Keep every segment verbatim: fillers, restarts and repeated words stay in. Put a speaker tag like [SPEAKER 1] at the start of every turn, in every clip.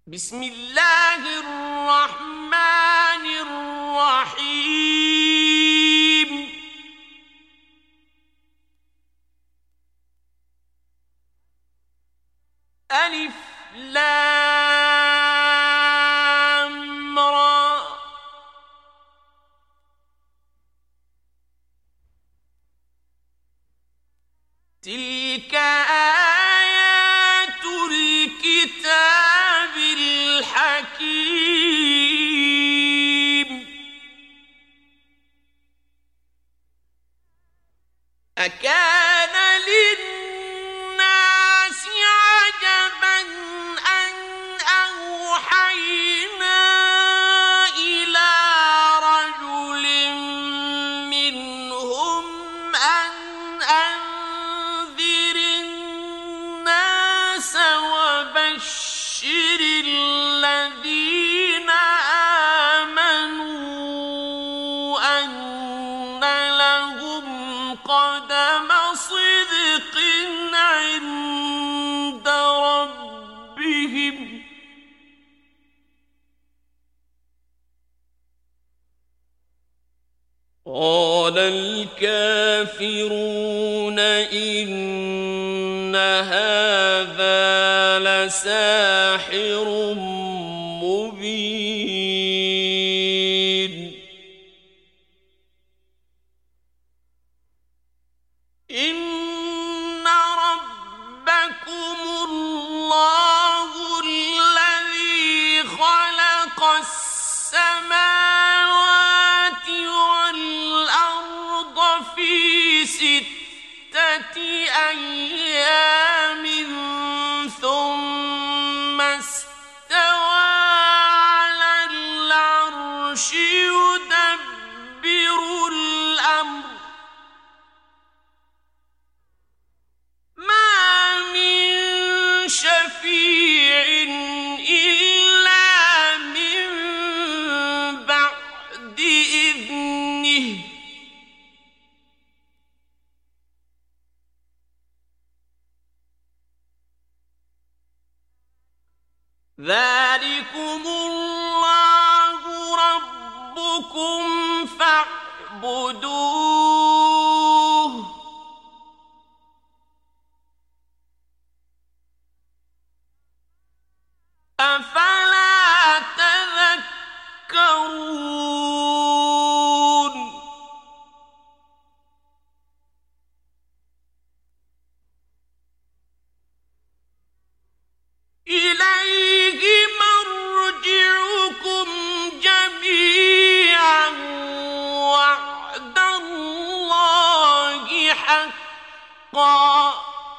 [SPEAKER 1] بسم الله الرحمن الرحيم. ألف لام را. تلك آيات الكتاب الحكيم. أكان للناس عجبا أن أوحينا إلى رجل منهم أن أنذر الناس وبشر الذين آمنوا أن لهم قدم صدق عند ربهم. قال الكافرون إن هذا لساحر مبين. إن ربكم الله الذي خلق السماوات والأرض في ستة أيام ثم استوى على العرش يدبر الأمر. ما من شفيع إلا من بعد إذنه. ذلكم الله ربكم فاعبدوه. أفلا تذكرون. إليه مرجعكم جميعا وعد الله حقا.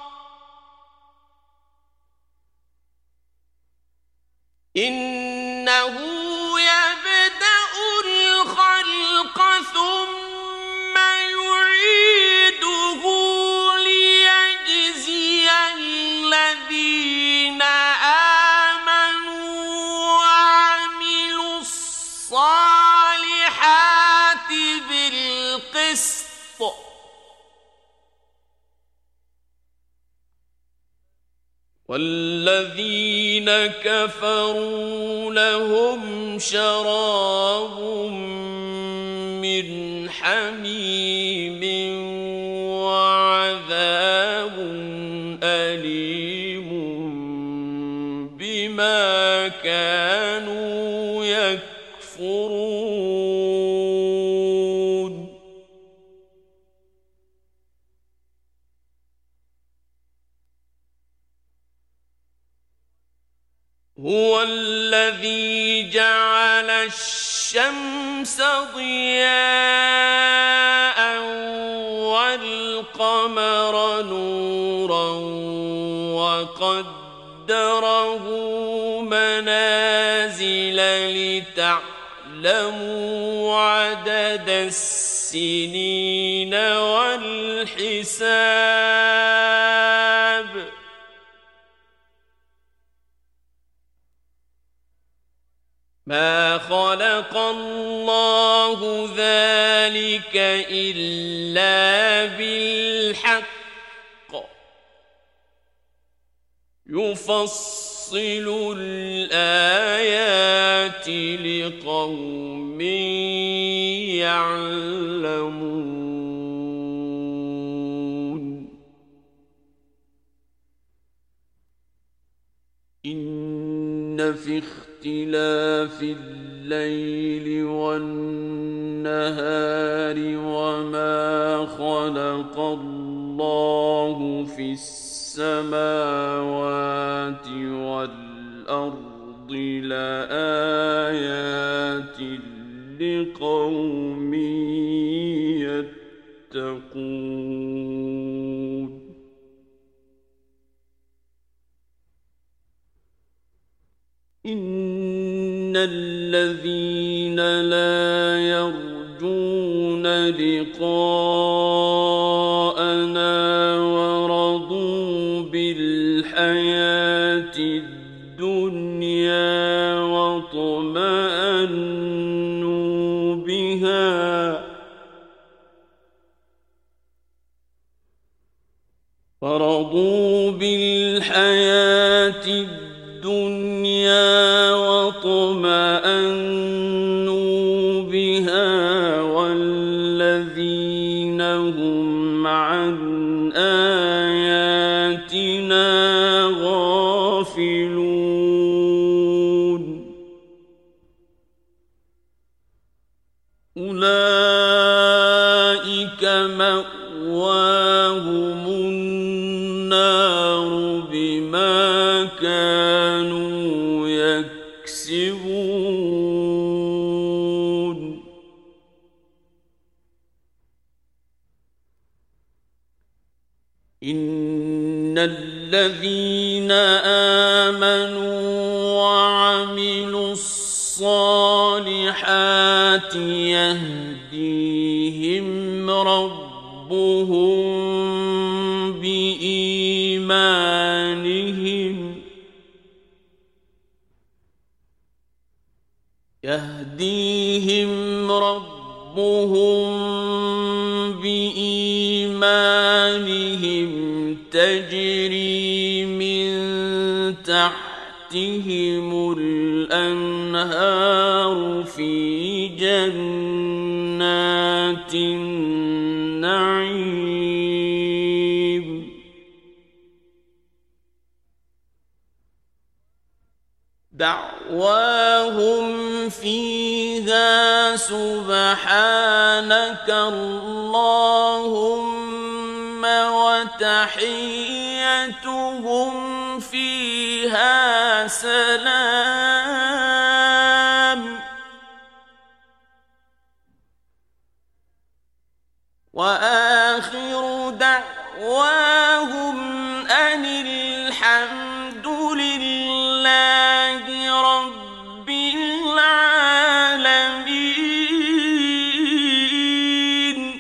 [SPEAKER 1] إنه يبدأ الخلق ثم يعيده ليجزي الذين آمنوا وعملوا الصالحات بالقسط. والذين كفروا لهم شراب من حميم وعذاب أليم بما كانوا يكفرون. هو الذي جعل الشمس ضياء والقمر نورا وقدره منازل لتعلموا عدد السنين والحساب. ما خلق الله ذلك إلا بالحق يفصل الآيات لقوم يعلمون إن في اختلاف الليل والنهار وما خلق الله في السماوات والأرض لآيات لقوم يتقون إن الذين لا يرجون لقاءنا ورضوا بالحياة الدنيا واطمأنوا بها ورضوا بالحياة الدنيا واطمأنوا بها والذين هم عن آياتنا غافلون أولئك مأواهم النار بما كانوا يكسبون إن الذين آمنوا وعملوا الصالحات يهديهم ربهم بإيمانهم يهديهم ربهم بإيمانهم تجري من تحتهم الأنهار في جنات النعيم دعواهم فيها سبحانك اللهم وتحيتهم فيها سلام وآخر دعواهم أن الحمد لله رب العالمين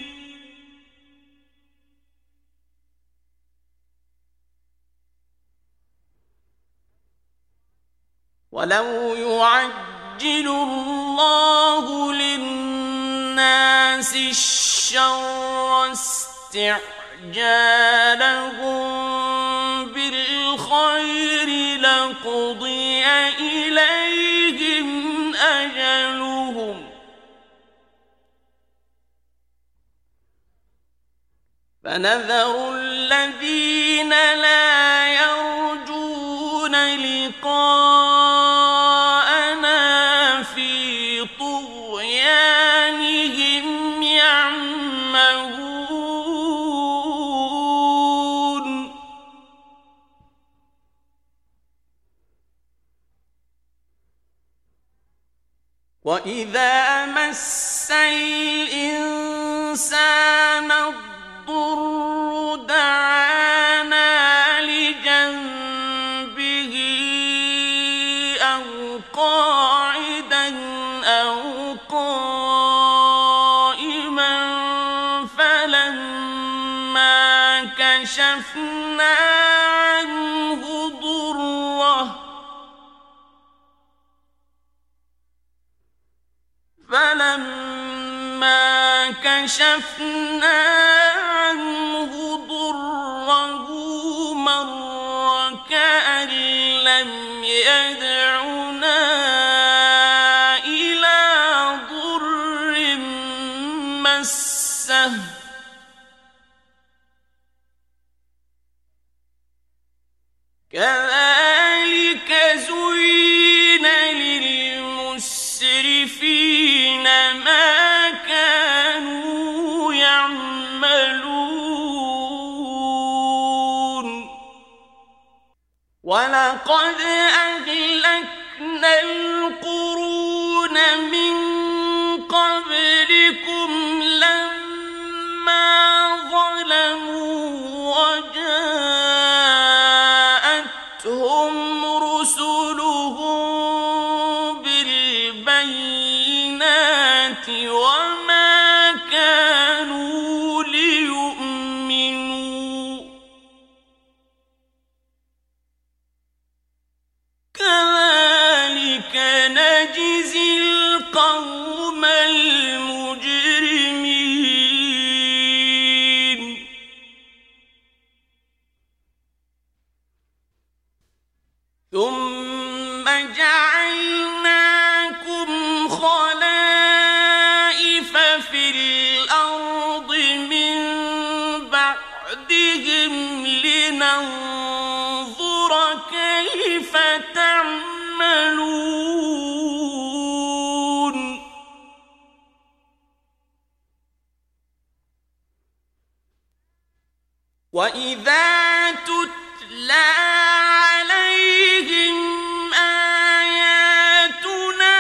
[SPEAKER 1] ولو يعجل الله للناس الشر استعجالهم بالخير لقضي إليهم أجلهم فنذر الذين لا يرجون لقاءنا في طغيانهم يعمهون وإذا مس الإنسان الضر دعانا لجنبه أو قاعدا أو قائما فلما كشفنا عنه ضره فلما كشفنا عنه ضره مر كأن لم يدعنا إلى ضر مسه كذلك زين للمسرفين ما كانوا يعملون ولقد أهلكنا القرون من قبلكم لما ظلموا وجاءتهم رسلهم بالبينات وما كانوا ليؤمنوا كذلك نجزي القوم المجرمين ثم جعلناكم خلائف في الأرض من بعدهم لننظر كيف تعملون وإذا تتلى عليهم آياتنا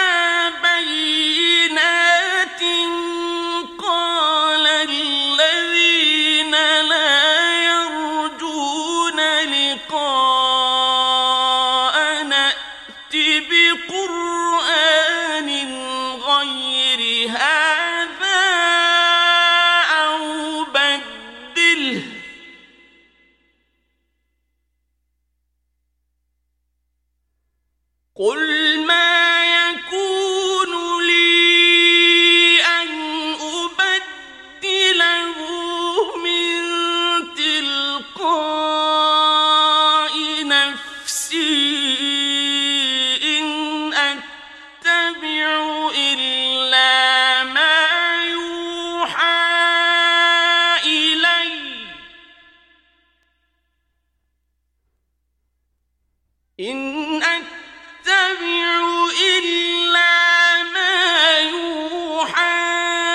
[SPEAKER 1] بينات قال الذين لا يرجون لقاءنا ائت بقرآن غير هذا أو بدله قل ما يكون لي أن أبدله من تلقاء نفسي إن أتبع إلا ما يوحى إلي إن أتبع إلا ما يوحى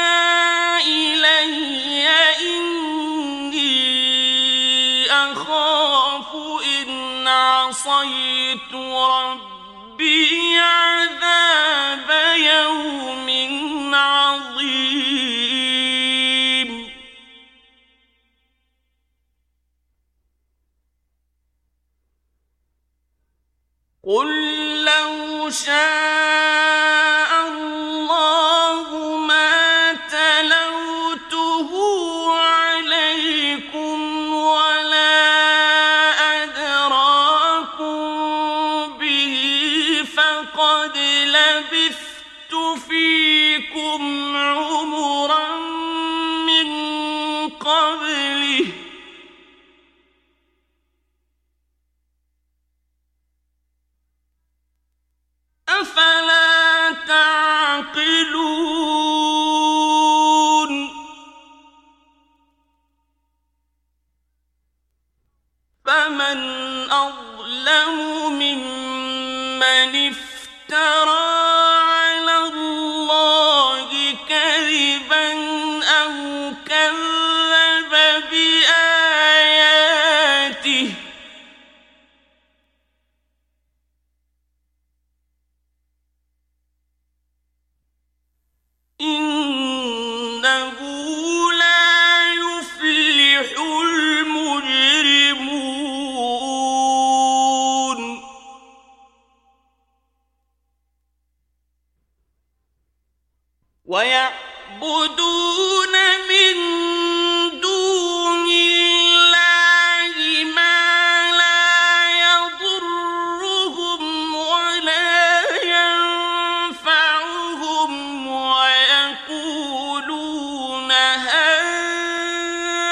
[SPEAKER 1] إلي إني أخاف إن عصيت ربي عذاب يوم عظيم قل لو شاء الله ما تلوته عليكم ولا أدراكم به فقد لبثت فيكم عمرا من قبله أفلا تعقلون فمن أظلم ممن افترى على الله كذبا أو كذب بآياته إنه لا يفلح المجرمون ويعبدون من دون الله ما لا يضرهم ولا ينفعهم ويقولون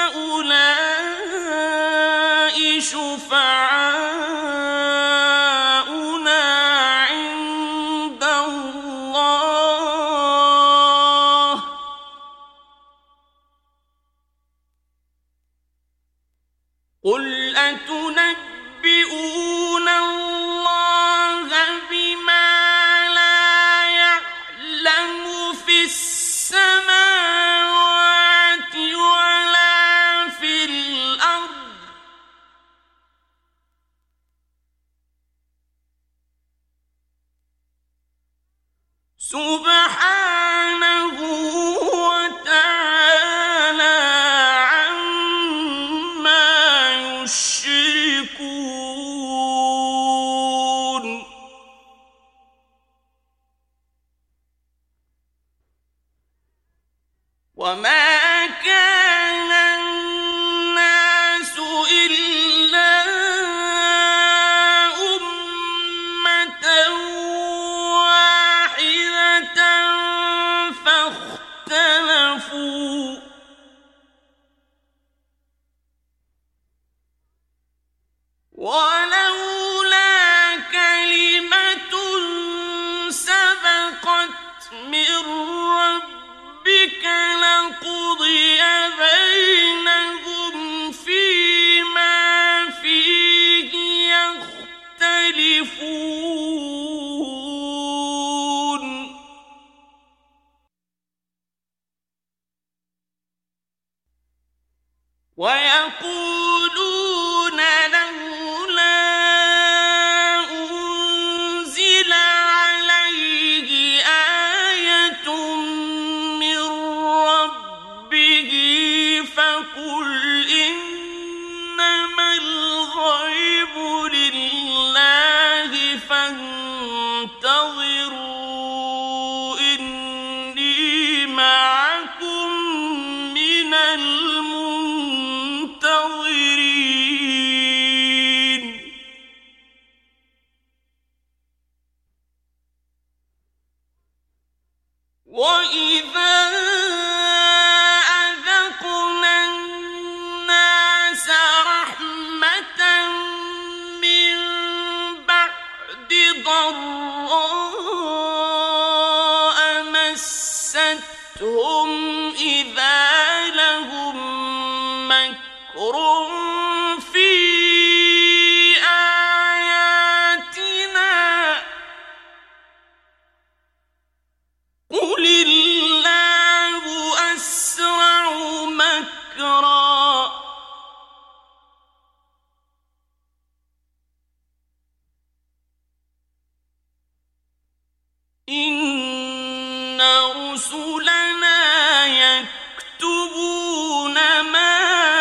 [SPEAKER 1] هؤلاء شفعاؤنا سبحانه وتعالى عما يشركون وما كان الناس إلا أمة واحدة فاختلفوا ولولا كلمة سبقت من ربك لقضي بينهم فيما فيه يختلفون ويقولون لولا أنزل عليه آية من ربه فقل إنما الغيب لله فانتظروا إني معكم من المنتظرين وإذا أذقنا الناس رحمة من بعد ضراء مستهم إذا لهم مكر في آياتنا قل الله أسرع مكرا إن رسلنا يكتبون ما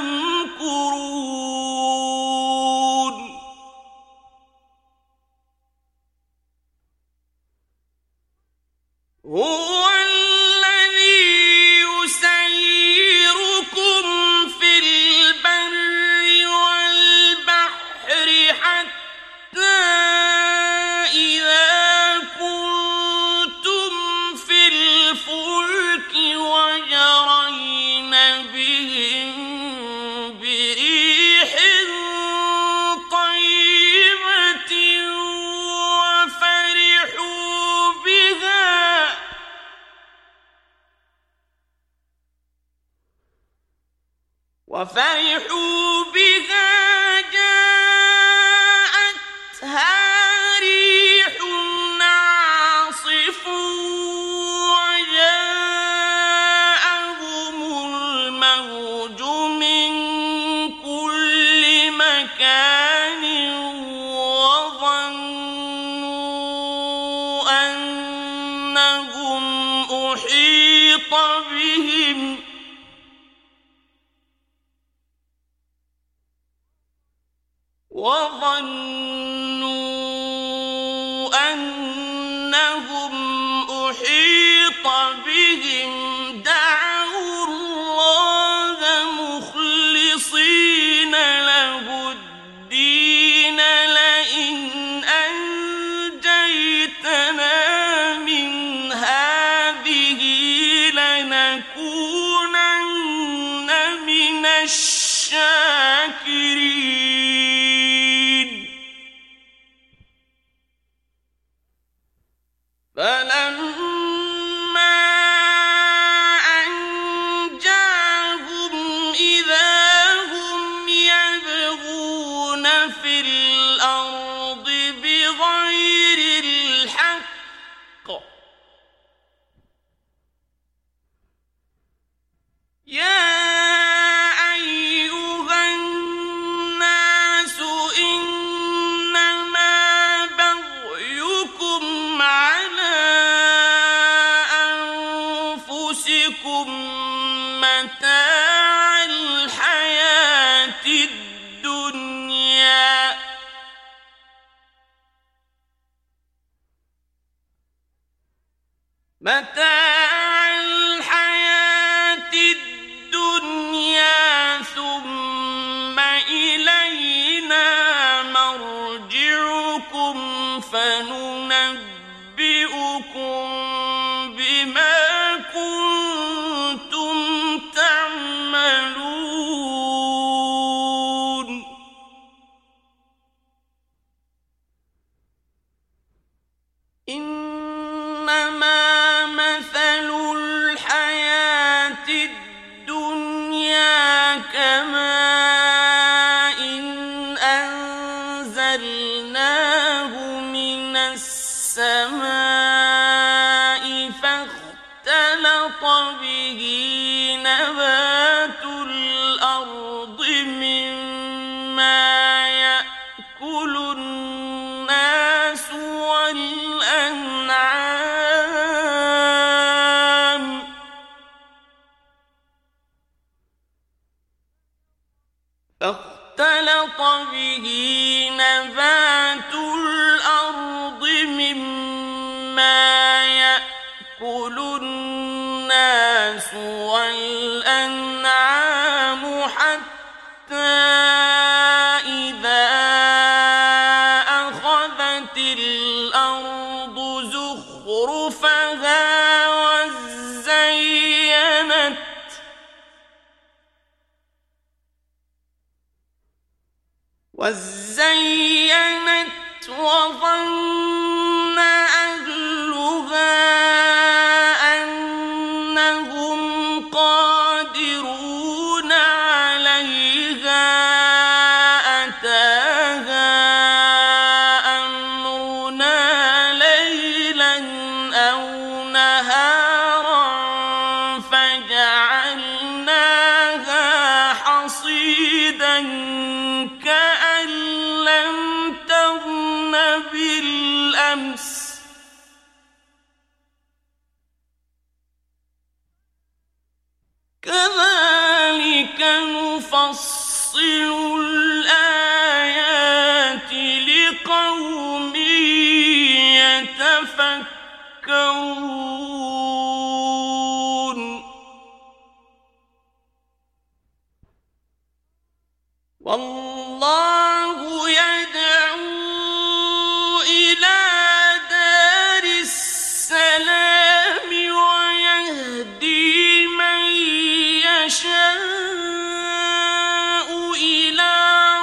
[SPEAKER 1] تمكرون هو الذي يسيركم في البر والبحر حتى إذا كنتم في الفلك وجرين بهم بريح طيبة وفرحوا بها وفرحوا بها جاءتها ريح عاصف وجاءهم الموج من كل مكان وظنوا أنهم أحيط بهم وظنوا أنهم أحيط بهم دعوا الله مخلصين له الدين لئن أنجيتنا من هذه لنكونن من الشاكرين فلما أنجاهم إذا هم يبغون في الأرض بغير الحق يا أيها الناس إنما بغيكم على متاع الحياة الدنيا ثم إلينا مرجعكم فننبئكم بما كنتم تعملون إنما مثل الحياة الدنيا كماء أنزلناه من السماء فاختلط به نبات الأرض مما يأكل الناس والأنعام فاختلط به نبات الأرض مما يأكل الناس والأنعام حتى إذا أخذت الأرض زخرفها وزينت وزينت وظن أهلها أنهم قادرون عليها أتاها أمرنا ليلا أو نهارا فجعلناها حصيدا كأن لم تغن بالأمس كذلك نفصل الآيات لقوم يتفكرون والله يدعو إلى دار السلام ويهدي من يشاء إلى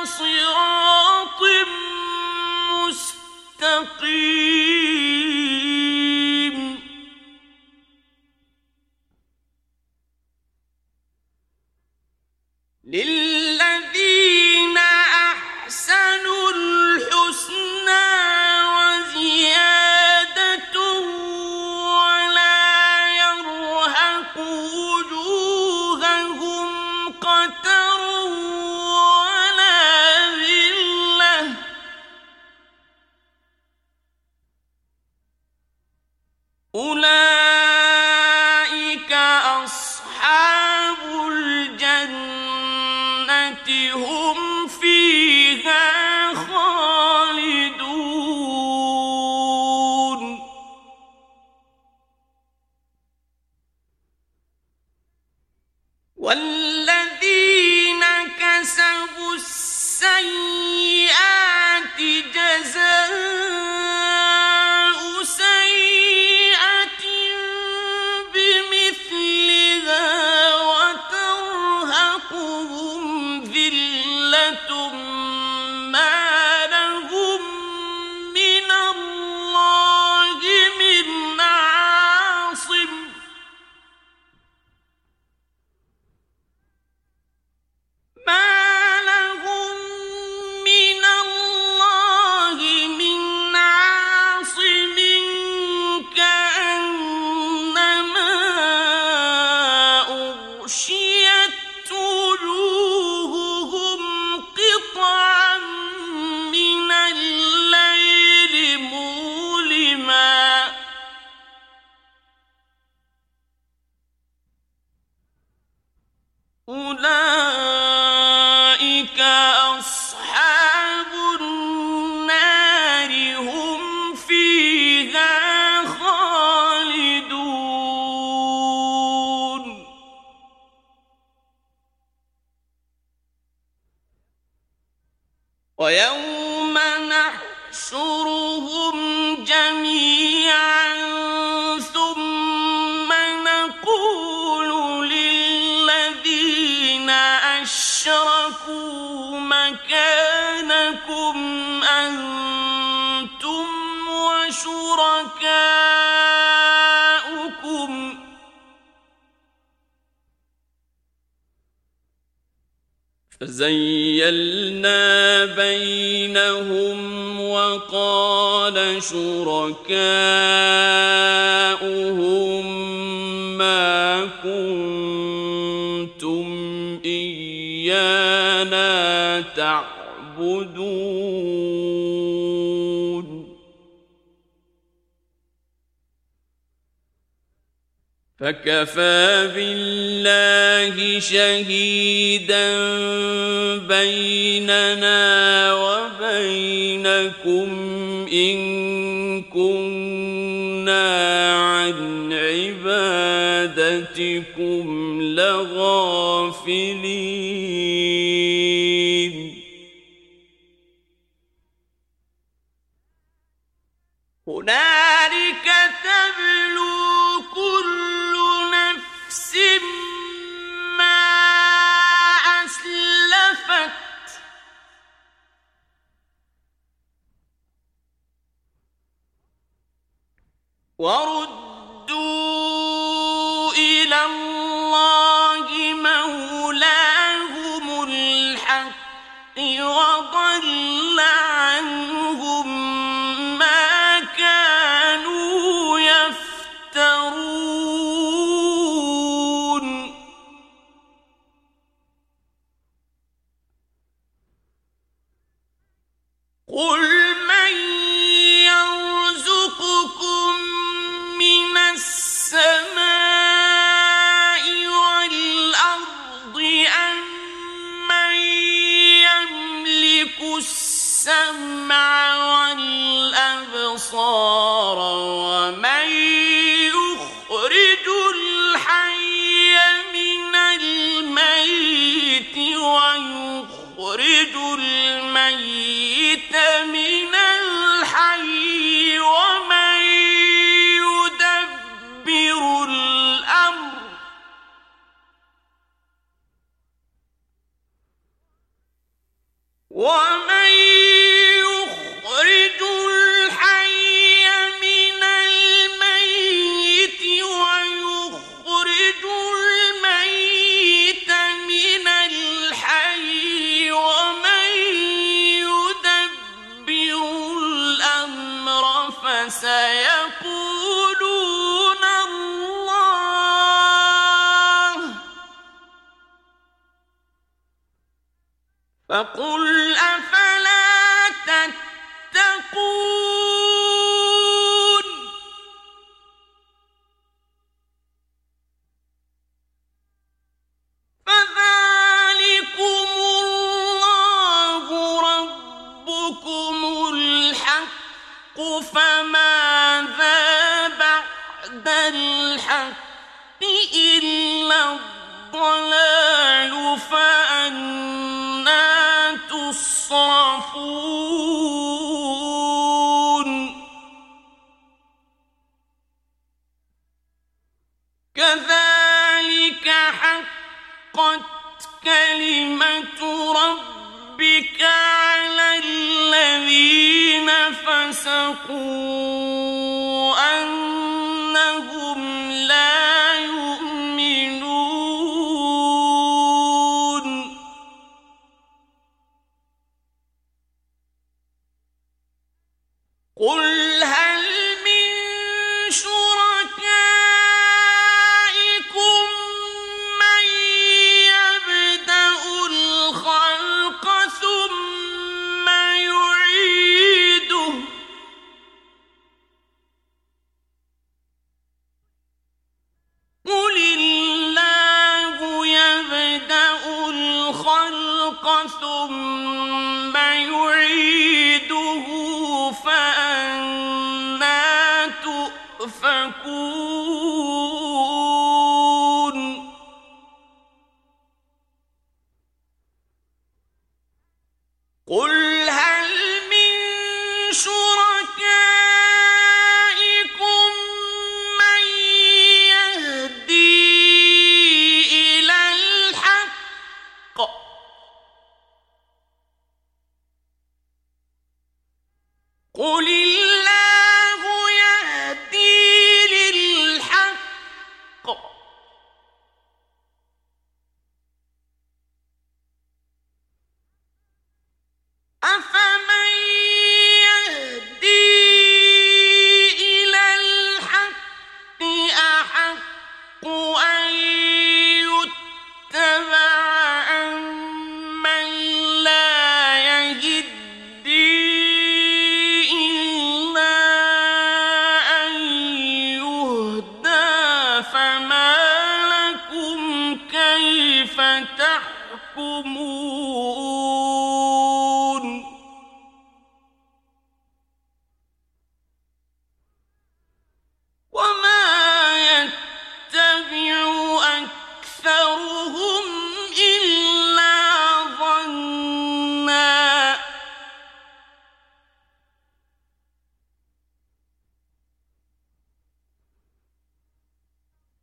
[SPEAKER 1] شركاؤكم فزيلنا بينهم وقال شركاؤهم ما كنتم إيانا تعبدون فكفى بالله شهيدا بيننا وبينكم إن كنا عن عبادتكم لغافلين هنالك تبلو كل نفس ما أسلفت وردوا إلى الله مولاهم الحق وضل عنهم ما كانوا يفترون قل من يرزقكم من السماء والأرض أم من يملك السمع والأبصار ومن يخرج الحي من الميت ويخرج الميت من الحي ومن يدبر الأمر ومن يخرج الحي من الميت ويخرج الميت من الحي ومن يدبر الأمر فسيقولون الله فقل أفلا تتقون فذلكم الله ربكم الحق فماذا بعد الحق إلا الضلال فأنى تصرفون كذلك حقت كلمة ربك على الذين فسقوا أنهم لا يؤمنون قل هل من شركائكم من يبدأ الخلق ثم يعيده قل الله يبدأ الخلق ثم يعيده فأنى تؤفكون قل هل من شركائكم من يهدي إلى الحق قل الله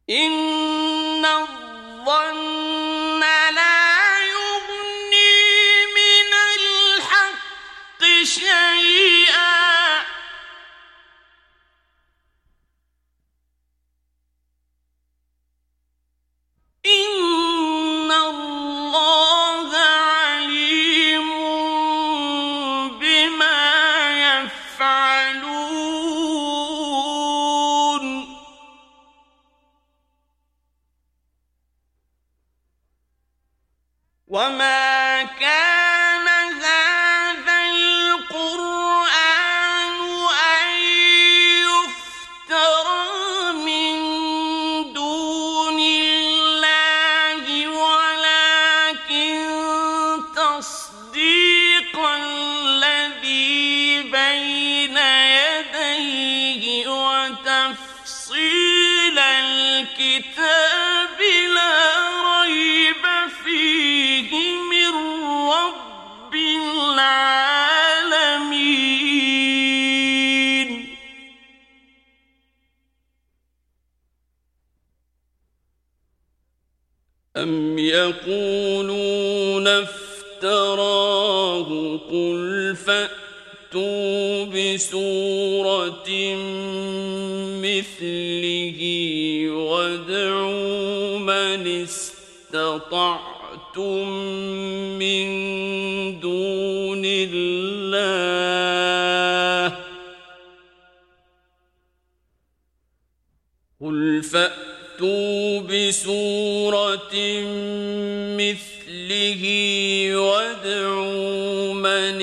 [SPEAKER 1] إن الظن لا يغني من الحق شيئا إن الله عليم بما يفعلون وما كان هذا القرآن أن يفترى من دون الله ولكن تصديق الذي بين يديه وتفصيل الكتاب لا ريب فيه من رب العالمين أم يقولون افتراه قل فأتوا بسورة مثله وادعوا من استطعتم من دون الله قل فأتوا بسورة مثله وادعوا من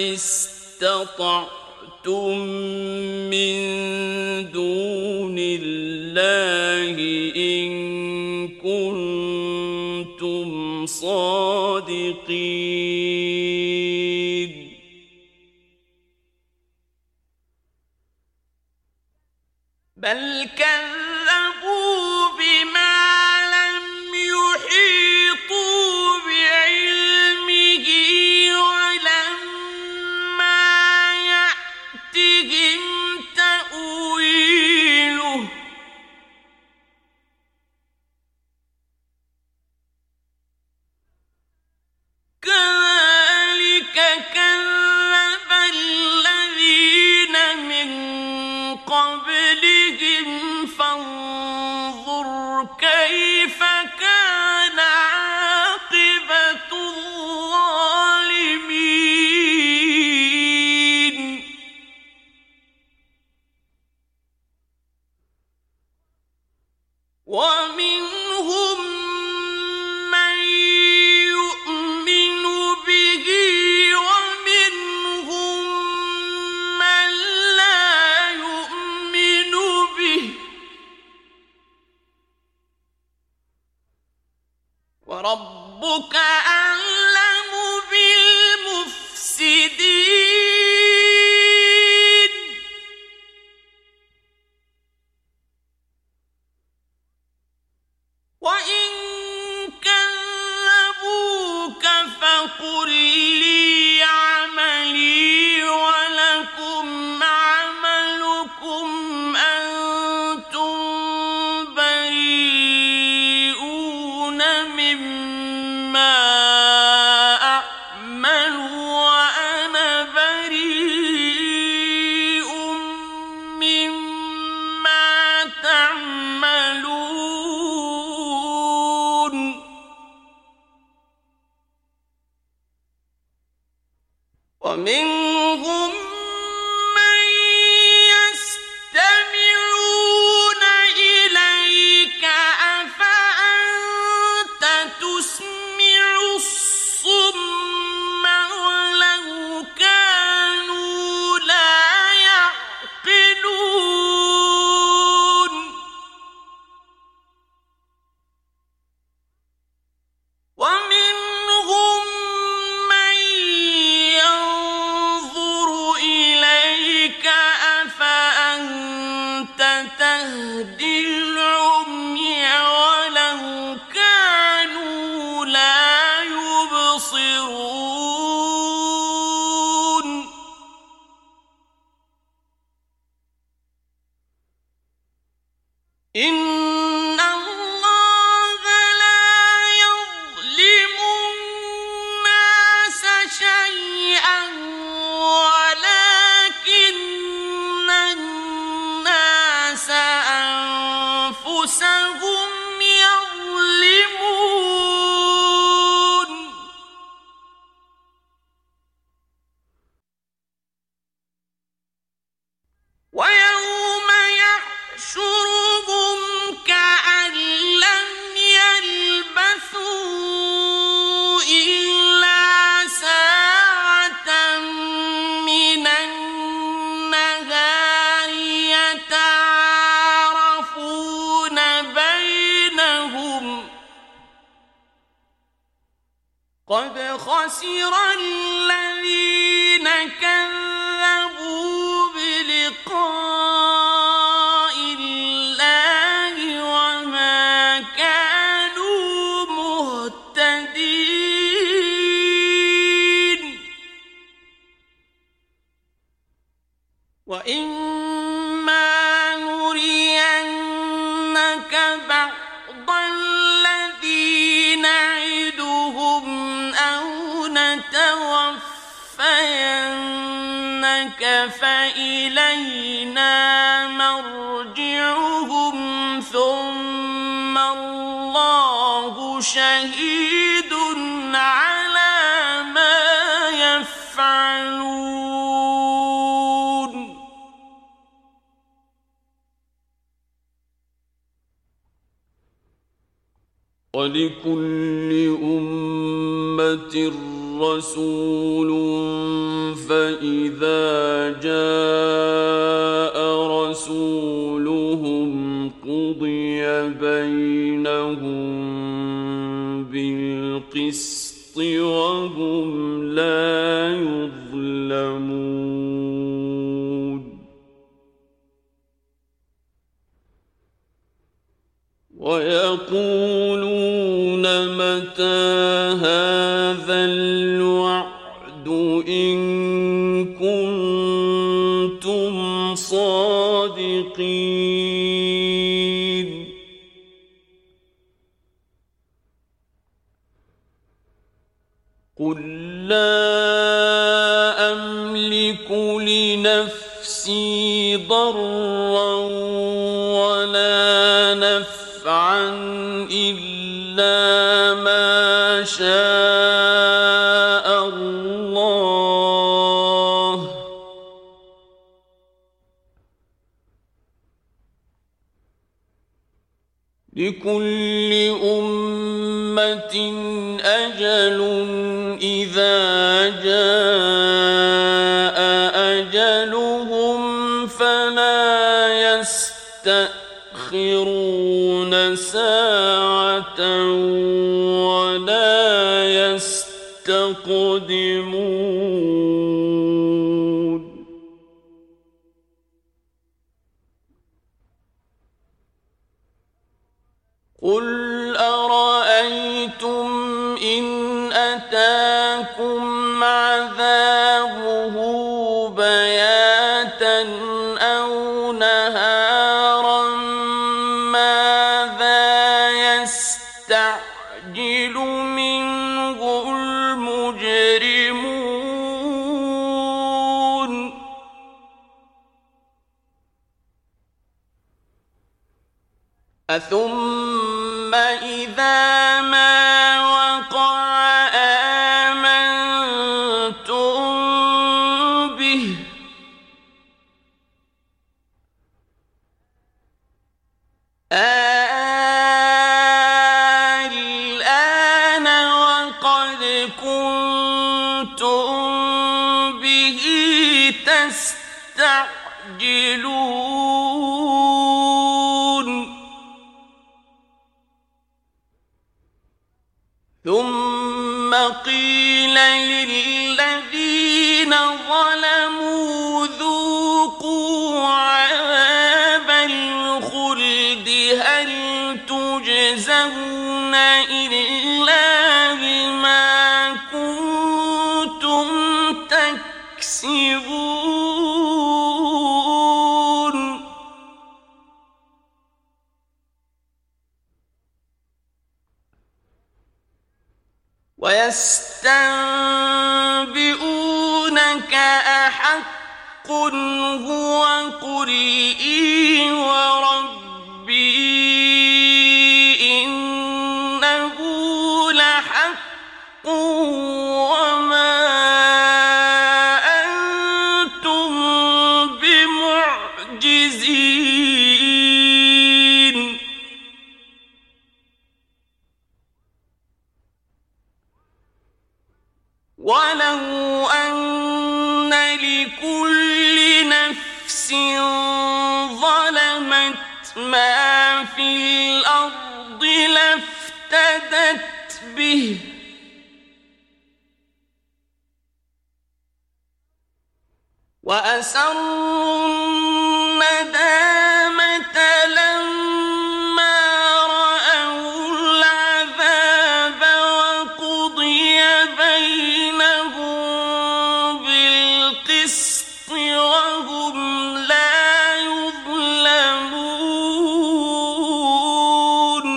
[SPEAKER 1] استطعتم من دون الله إن كنتم صادقين بل كذبوا بما لم يحيطوا بعلمه ولما يأتهم تأويله كذلك كذب الذين من قبلهم فانظر كيف كان عاقبة الظالمين ومنهم من يؤمن به ومنهم من لا يؤمن به وربك أعلم بالمفسدين وإن كذبوك فقل لي عملي ولكم عملكم أنتم بريئون مما أعمل وأنا بريء مما تعملون ومنهم من يستمعون إليك أفأنت تسمع الصم ولو كانوا لا يعقلون ومنهم من ينظر إليك أفأنت تهدي العمي ولو كانوا لا يبصرون إن الله أنفسهم يظلمون ويوم يحشرهم كأن لم يلبثوا إلا ساعة من النهار يتعارفون بينهم قد خسر الذين كذبوا بلقاء الله وما كانوا مهتدين وإما نرينك بعض الذي نعدهم أو نتوفينك فإلينا مرجعهم ثم الله شهيد على ما يفعلون ولكل أمة رسول فإذا جاء رسولهم قضي بينهم بالقسط وهم لا يظلمون ويقولون متى هذا الوعد إن كنتم صادقين قل لا أملك لنفسي ضرا ولا نفعا إلا ما شاء الله لكل أمة أجل إذا جاء أجلهم فلا يستأخرون ساعة ولا يستقدمون قل أرأيتم إن أتاكم عذابه بياتا أو نهارا ماذا يستعجل منه المجرمون أثم إذا ما وقع آمنتم به الآن وقد كنتم به تستعجلون ثم قيل للذين ظلموا ذوقوا عذاب الخلد هل تجزون إلا بما كنتم تكسبون ويستنبئونك أحق هو قل إي وربي ولو أن لكل نفس ظلمت ما في الأرض لافتدت به وأسروا الندامة لما رأوا العذاب وقضي بينهم بالقسط وهم لا يظلمون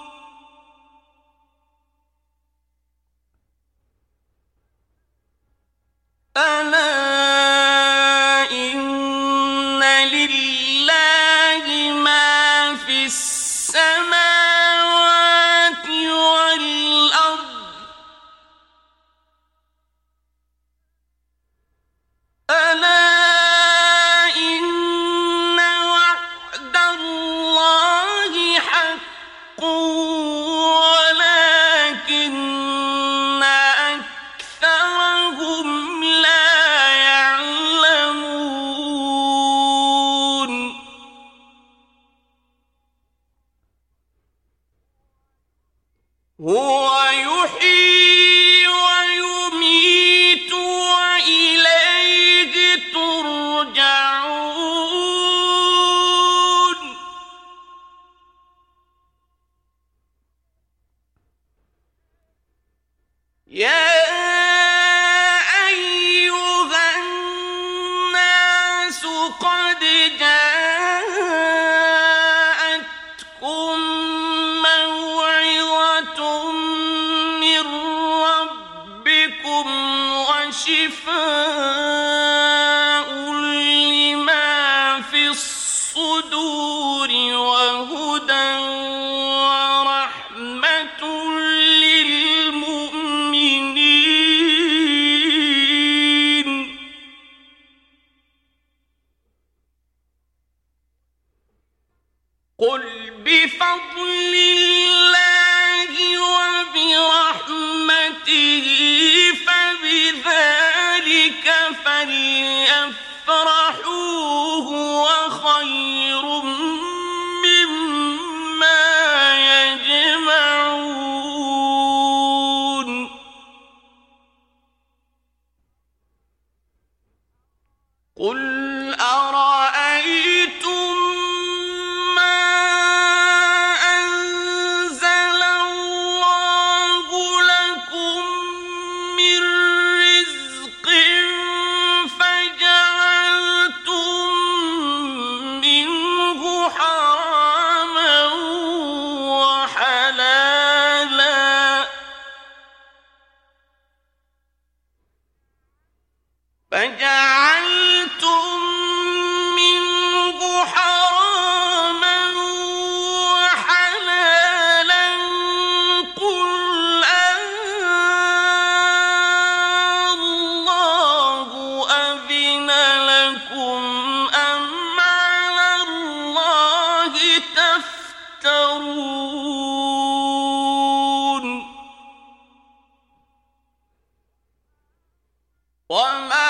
[SPEAKER 1] ألا السماوات والأرض ألا إن وعد الله حق ولكن أكثرهم لا يعلمون هو يحيي ويميت وإليه ترجعون يا أيها الناس قد جاءتكم من ربكم وشفاء لما في الصدور وهدى ورحمة للمؤمنين قل بفضل الله وبرحمته فبذلك فليفرحوا هو خير مما يجمعون قل أرأيتم فجعلتم منه حراما وحلالا قل الله أذن لكم أم على الله تفترون وما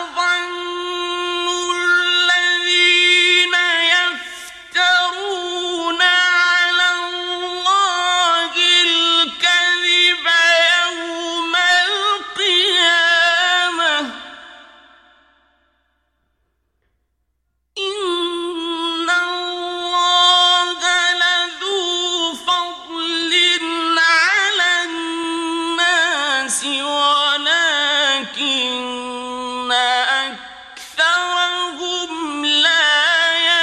[SPEAKER 1] ولكن أكثرهم لا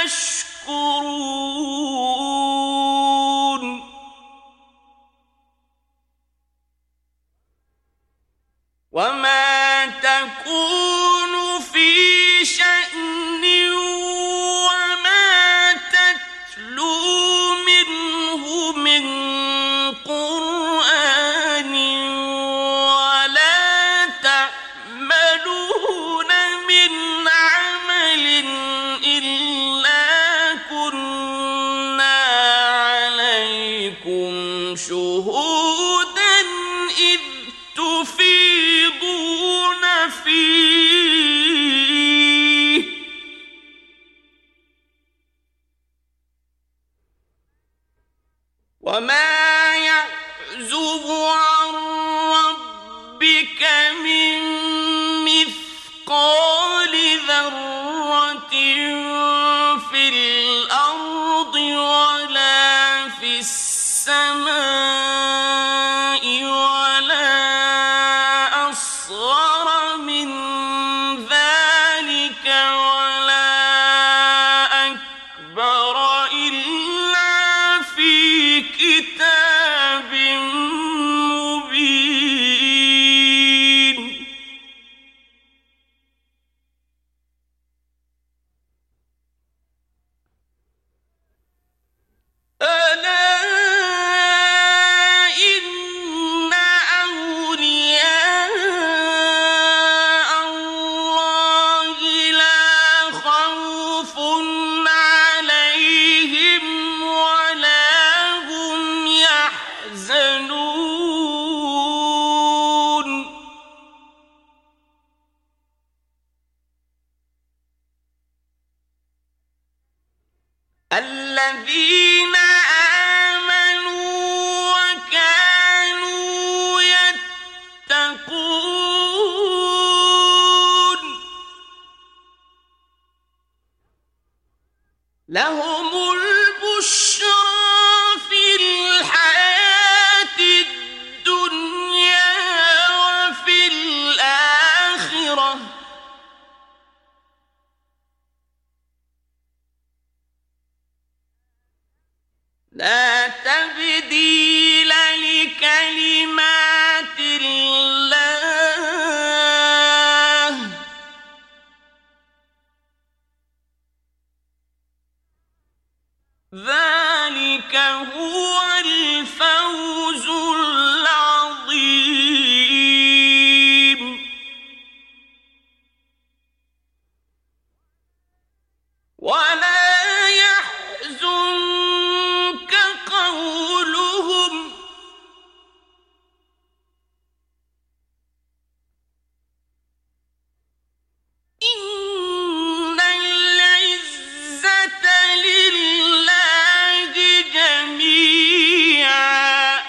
[SPEAKER 1] يشكرون وما تكون في شأن وما تتلو منه من قرآن ولا تعملون من عمل إلا كنا عليكم شهودا إذ تفيضون وما يعزب عن ربك من مثقال ذرة في الأرض ولا في السماء ولا أصغر من ذلك ولا أكبر إلا في كتاب مبين. ألا إن أولياء الله لا خوف عليهم ولا هم يحزنون. الذين آمنوا وكانوا يتقون لهم البشرى في الحياة الدنيا وفي الآخرة لا تبديل لكلمات الله ذلك هو الفوز العظيم. ولا يحزنك قولهم إن العزة لله جميعا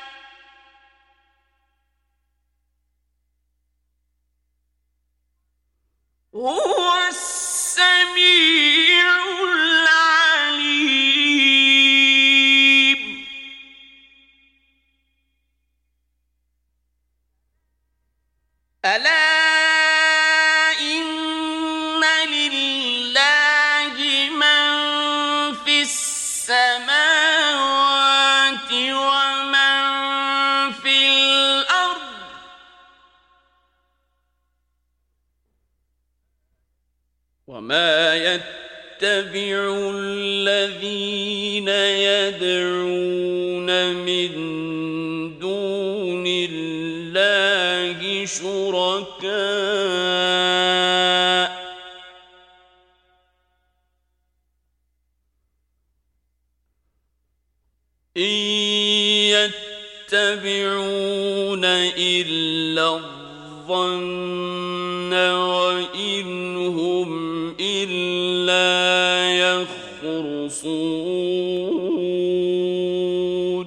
[SPEAKER 1] هو السميع العليم. ألا إن لله من في السماوات ومن في الأرض وما يتبع الذين يدعون من دون الله شركاء إن يتبعون إلا الظن وإن هم إلا يخرصون.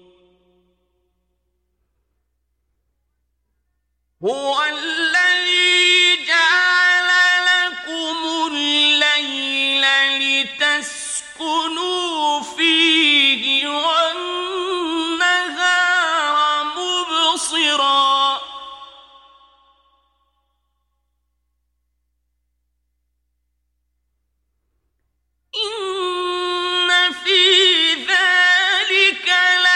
[SPEAKER 1] هو الذي جعل لكم الليل لتسكنوا فيه والنهار مبصرا إن في ذلك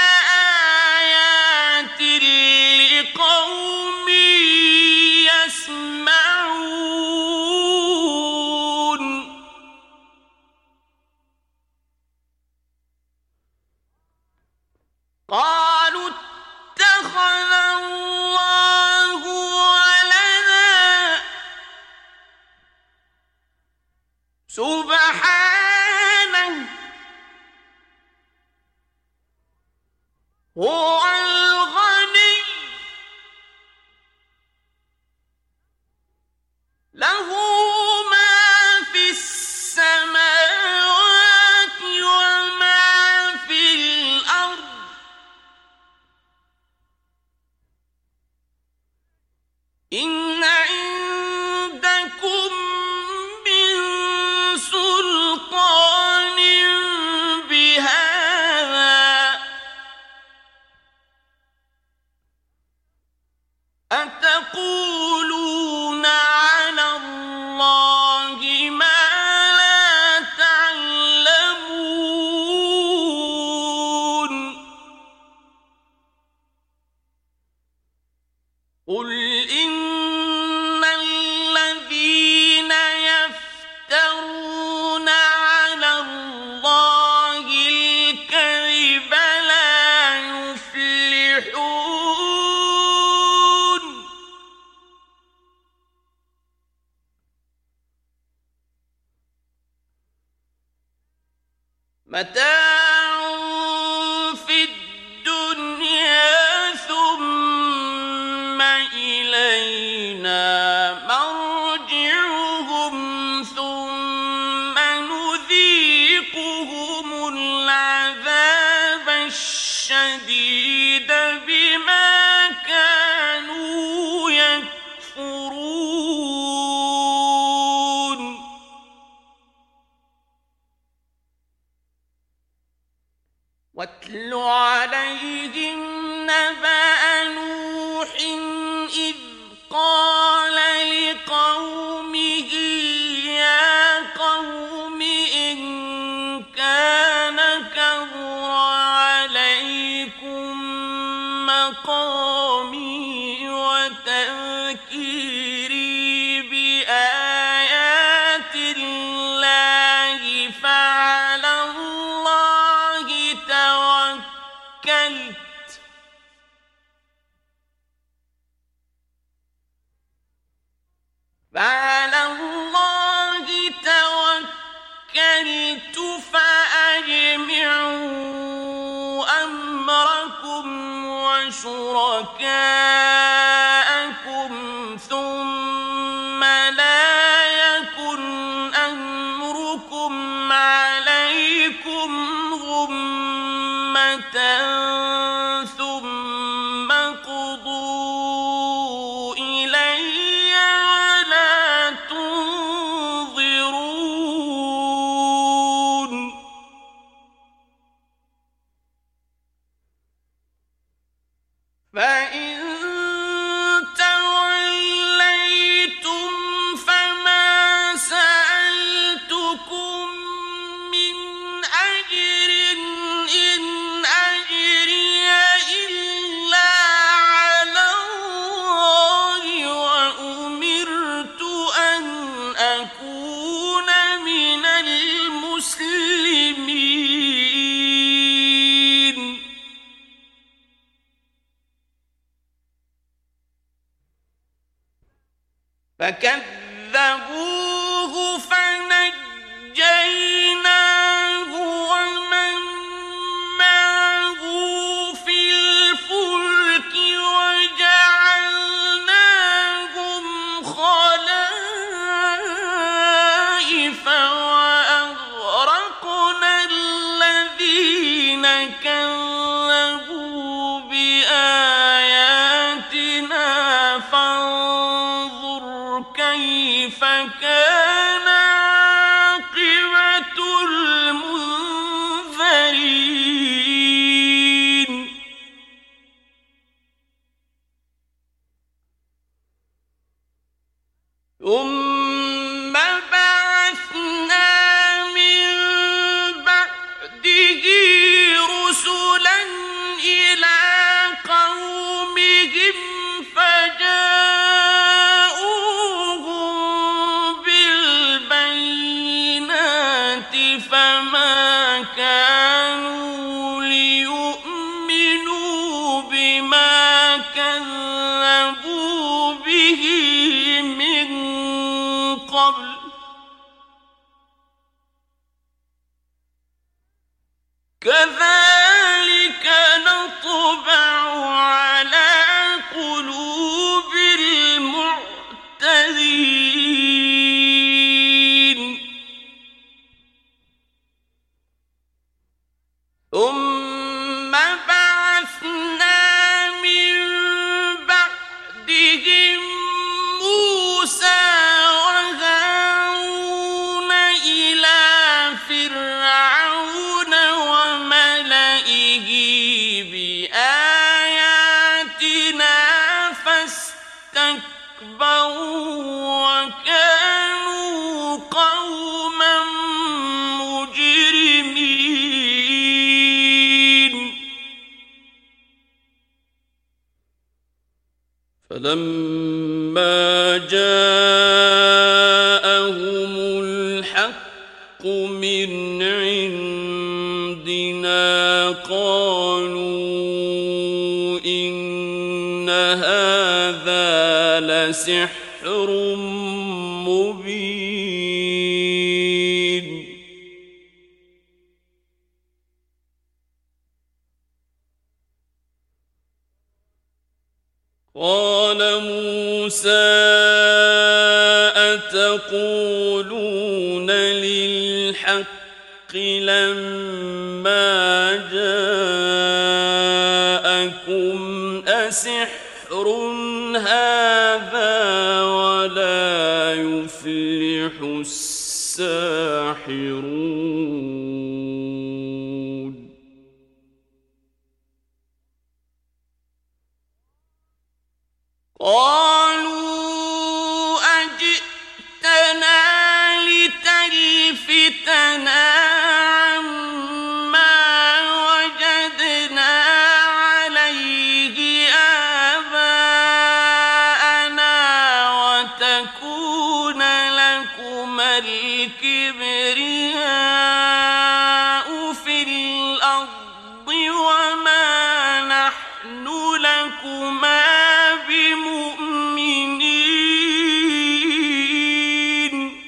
[SPEAKER 1] لآيات لقوم يسمعون. قالوا اتخذ الله ولدا سبحانه هو الغني له ما في السماوات وما في الأرض واتل عليهم نبأ نوح إذ قال لقومه يا قوم إن كان كبر عليكم مقامي وتذكيري بآيات الله فعلى الله توكلت فعلى الله توكلت فأجمعوا أمركم وشركاءكم ثم لا يكن أمركم عليكم غمة ثم قضوا إلي ولا تنظرون فإن توليتم فما سألتكم من أجر إن أجري إلا على الله وأمرت أن أكون من المسلمين فكذبوه فنجيناه ومن معه في الفلك وجعلناهم خلائف وأغرقنا الذين كذبوا بآياتنا فانظر كيف كان عاقبة المنذرين ثم بعثنا من بعده رسلا إلى قومهم فجاءوهم بالبينات فما كانوا ليؤمنوا بما كذبوا به من قبل كذلك نطبع على قلوب المعتدين ثم بعثنا من بعدهم موسى وهارون إلى فرعون وملئه بآياتنا فاستكبروا وكانوا قوما مجرمين فلما جاءهم الحق من عندنا قالوا إن هذا لسحر مبين قال موسى أتقولون للحق لما جاءكم أسحر هذا ولا يفلح الساحرون. الساحرون. الكبرياء في الأرض وما نحن لكما بمؤمنين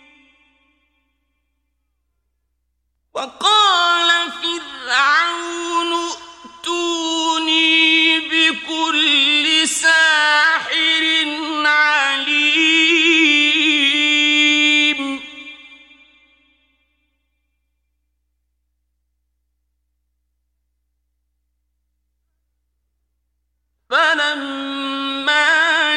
[SPEAKER 1] وقال فرعون ائتوني بكل ساحر عليم فلما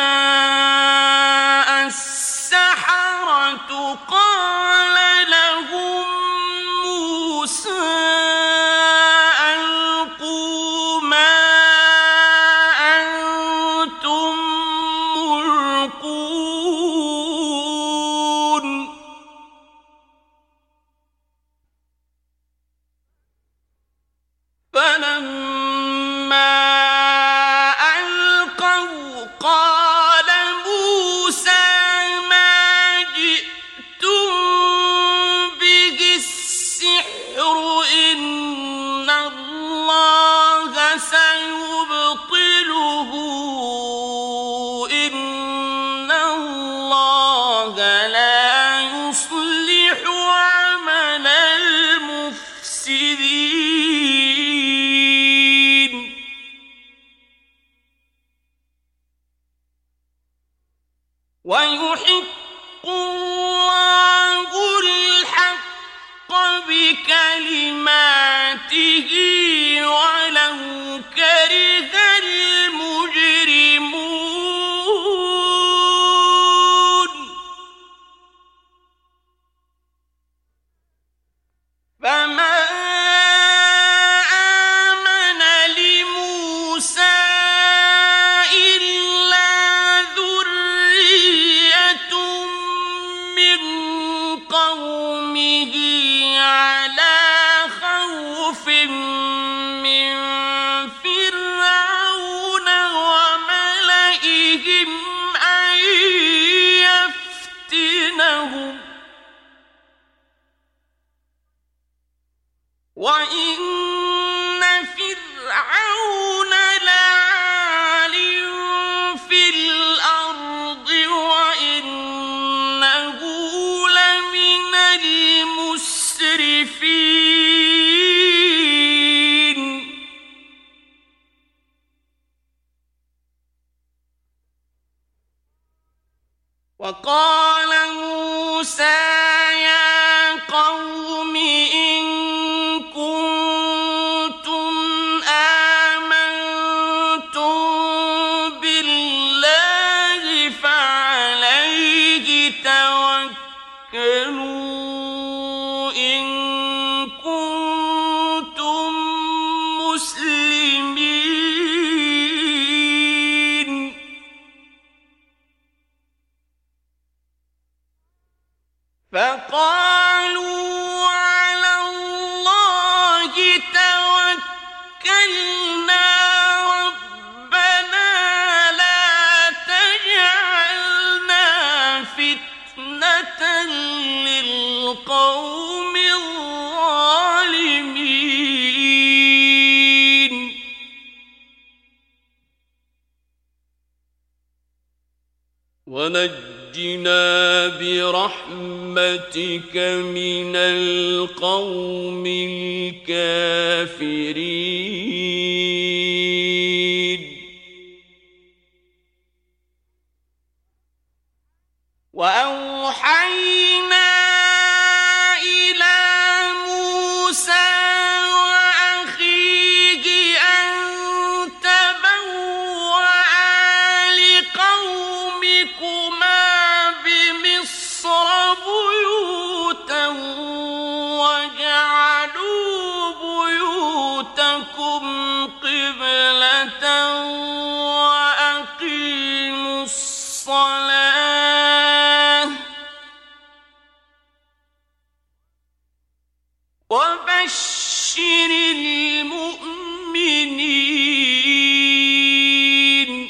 [SPEAKER 1] جاء السحرة قال لهم موسى ألقوا ما أنتم ملقون فلما ألقوا قال موسى ما جئتم به السحر إن الله سيبطله إن الله لا يصلح عمل المفسدين ويحق الله الحق بكلماته ولو كره المجرمون فما آمن لموسى إلا ذرية من قومه على خوف من فرعون وملئهم أن يفتنهم وإن فرعون لعال في الأرض وإنه لمن المسرفين وقال موسى يا قوم إن كنتم آمنتم بالله فعليه توكلوا إن كنتم مسلمين فقالوا على الله توكلنا ربنا لا تجعلنا فتنة للقوم الظالمين ونجنا برحمتك من القوم الكافرين وأوحينا إلى موسى وأخيه أن تبوأ لقومكما بمصر بيوتا واجعلوا بيوتكم قبلة وأقيموا الصلاة وبشر المؤمنين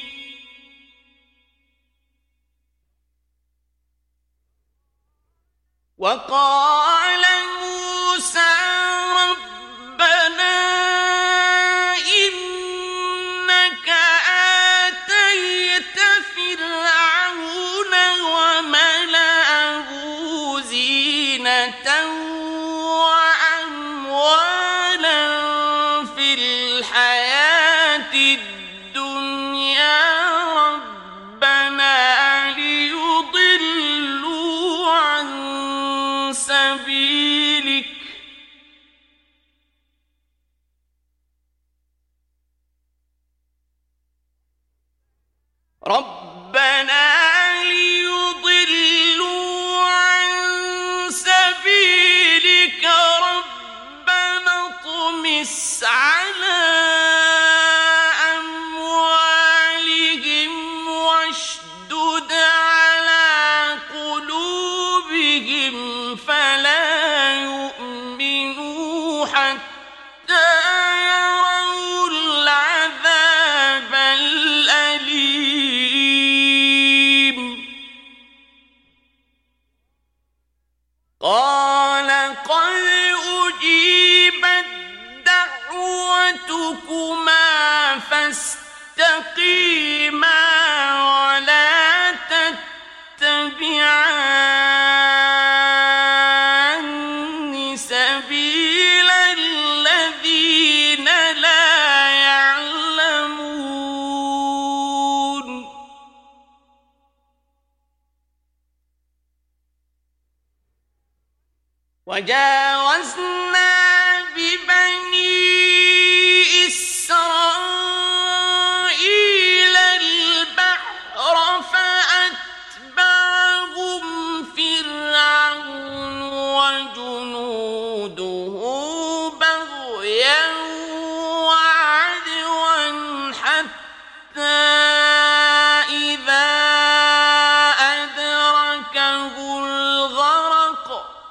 [SPEAKER 1] ربنا ليضلوا عن سبيلك ربنا اطمس على أموالهم واشدد على قلوبهم فلا يؤمنوا حتى يروا العذاب الأليم قال قد أجيبت دعوتكما فاستقيما ولا تتبعان سبيل الذين لا يعلمون وجاوزنا ببني إسرائيل البحر فأتبعهم فرعون وجنوده بغيا وعدوا حتى إذا أدركه الغرق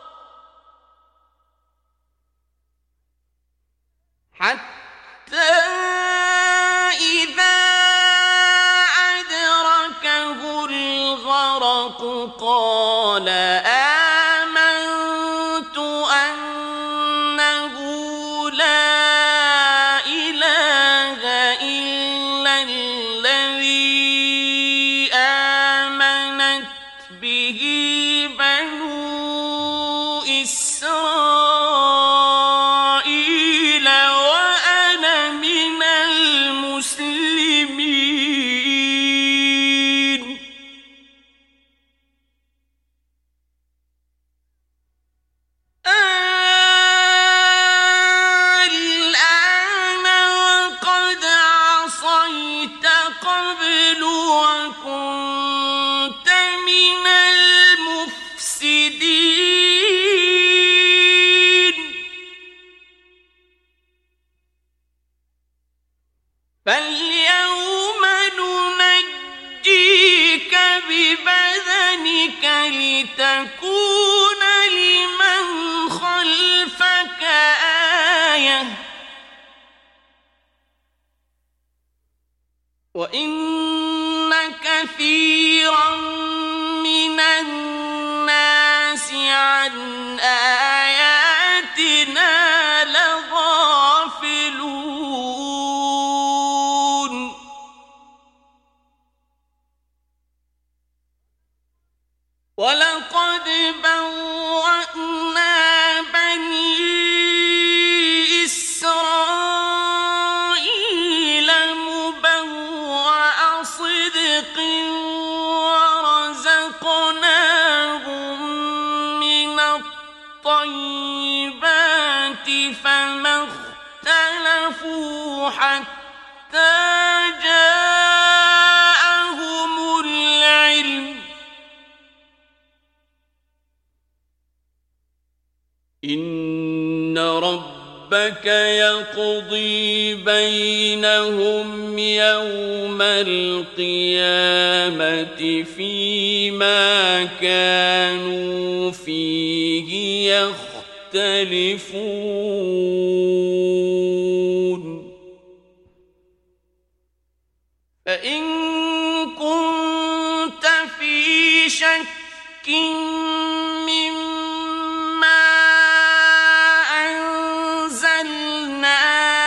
[SPEAKER 1] حتى إذا أدركه الغرق قال آمنت أنه لا إله إلا الذي آمنت به بنو إسرائيل وأنا من المسلمين الآن وقد عصيت قبل وكنت من المفسدين فاليوم ننجيك ببدنك لتكون لمن خلفك آية وإن كثيرا من الناس عن آياتنا لغافلون ولقد بوأنا بني إسرائيل مبوأ صدق ورزقناهم من الطيبات فما اختلفوا حتى جاءهم العلم إن ربك يقضي بينهم يوم القيامة فيما كانوا فيه يختلفون فإن كنت في شك مما أنزلنا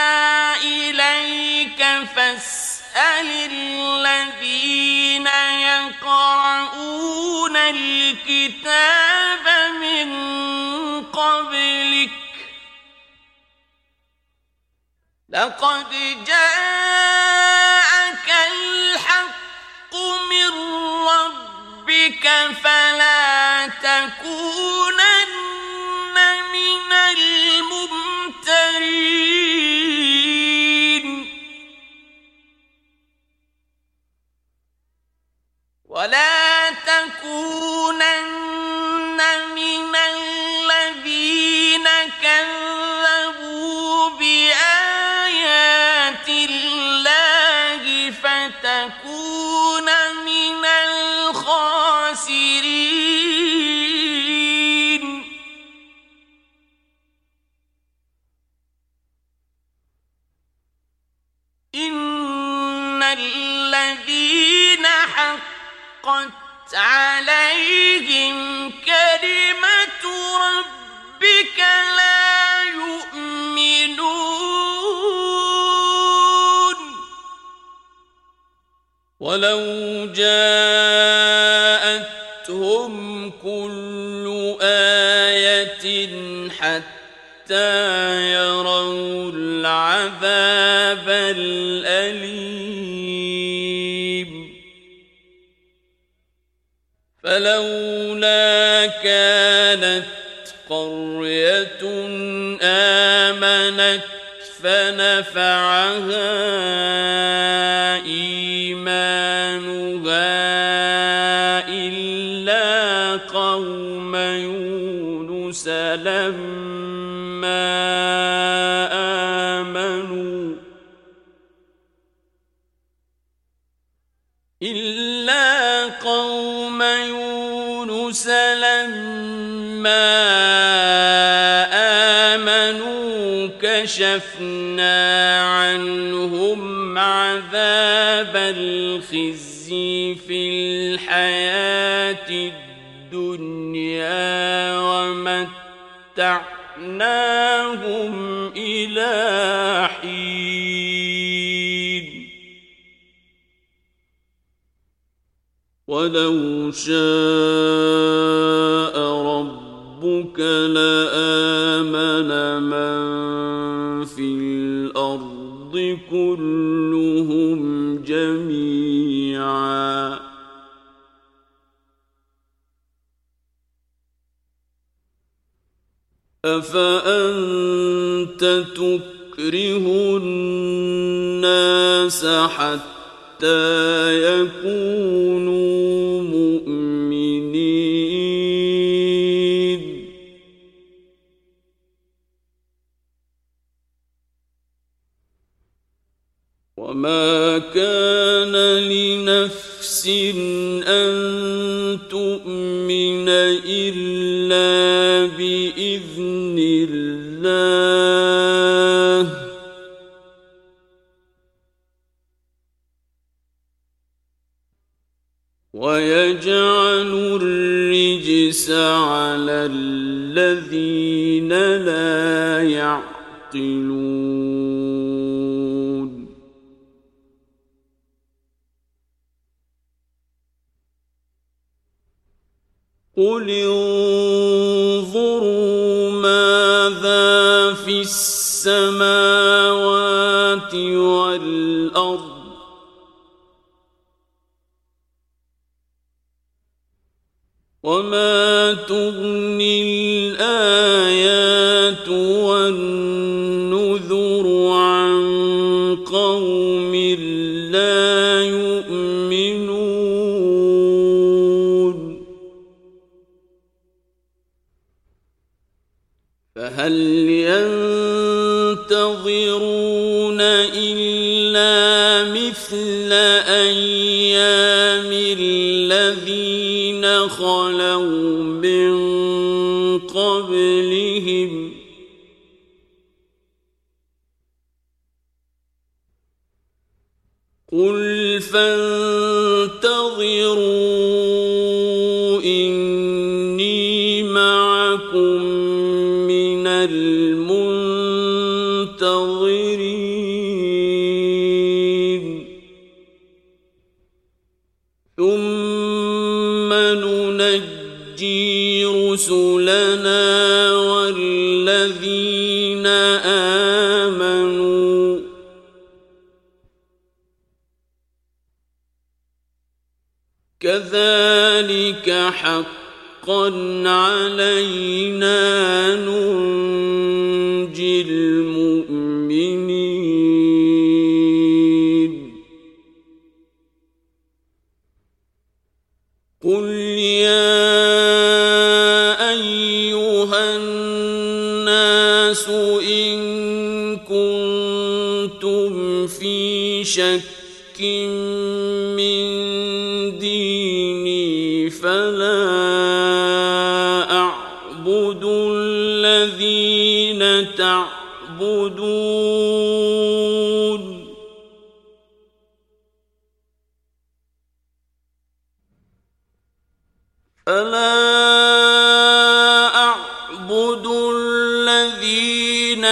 [SPEAKER 1] إليك فاسأل الذين يقرؤون الكتاب من قبلك لقد جاءك الحق من ربك فلا تكونن من الممترين. إن الذين حقت عليهم كلمة ربك لا يؤمنون ولو جاءتهم كل آية حتى يروا العذاب الأليم فلولا كانت قرية آمنت فنفعها إيمانها إلا قوم يونس لما آمنوا إلا قوم يونس لما آمنوا كشفنا عنهم عذاب الخزي في الحياة الدنيا ومتعناهم إلى حين ولو شاء ربك لآمن من في الأرض كلهم جميعا أفأنت تكره الناس حتى يكونوا مؤمنين وما كان لنفس أن تؤمن إلا بإذن الله ويجعل الرجس على الذين لا يعقلون قل انظروا ماذا في السماوات والأرض وما تغني الآيات والنذر عن قوم لا يؤمنون فهل ينتظرون إلا مثل أيام الذين خلوا من قبلهم قل فانتظروا إني معكم من المنتظرين ثم ننجي رسلنا والذين آمنوا كذلك حقا علينا ننجي المؤمنين قل يا أيها الناس إن كنتم في شك من ديني فلا أعبد الذين تعبدون ألا أعبد الذين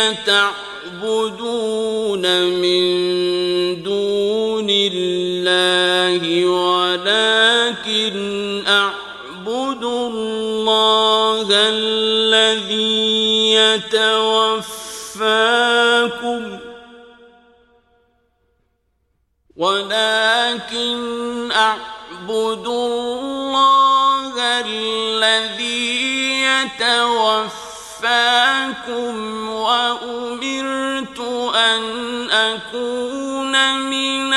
[SPEAKER 1] تعبدون من دون الله ولكن أعبد الله الذي يتوفاكم ولكن أعبد الله الذي يتوفاكم وأمرت أن أكون من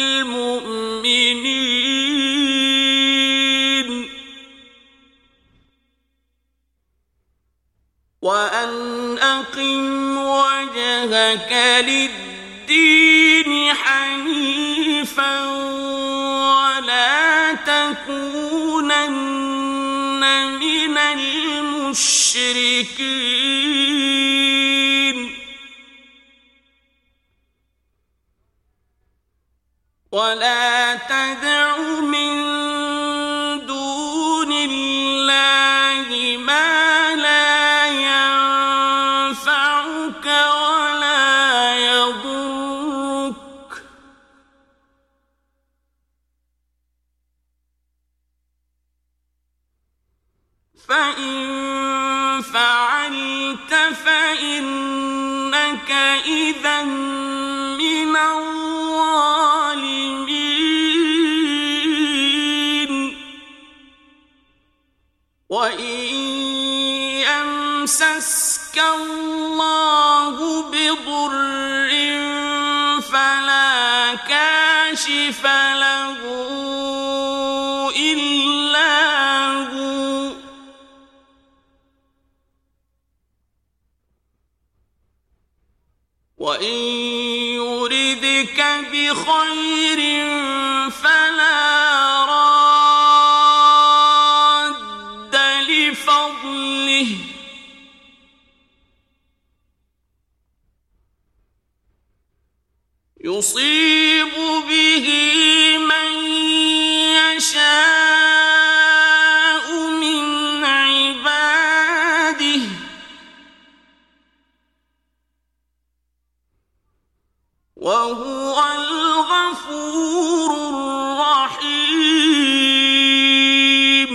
[SPEAKER 1] المؤمنين وأن أقم وجهك للدين حنيفا ولا تكونن من المشركين ولا تدع من دون الله ما لا ينفعك ولا يضرك فإن فعلت فإنك إذا من الظالمين وإن يمسسك الله بضر فلا كاشف له إلا هو وإن يردك بخير فلا راد لفضله يصيب به من يشاء من عباده وهو الغفور الرحيم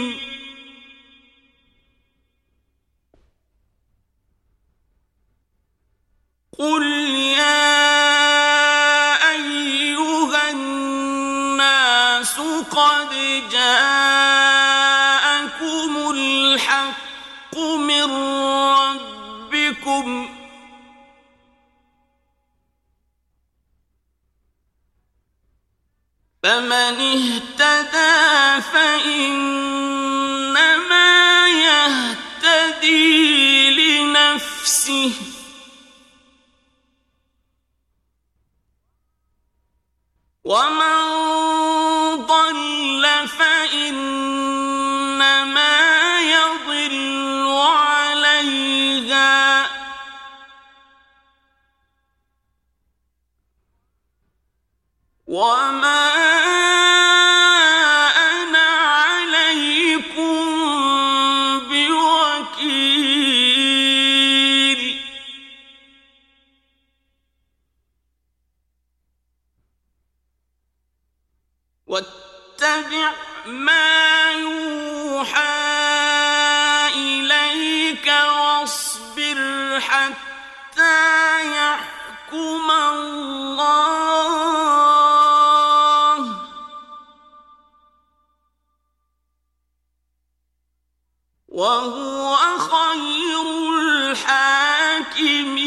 [SPEAKER 1] قل يا أيها الناس قد جاءكم الحق من ربكم فمن اهتدى فإنما يهتدي لنفسه ومن ضل فإنما يضل عليها وما أنا عليكم بوكيل واتبع ما يوحى إليك واصبر حتى يحكم الله وهو خير الحاكمين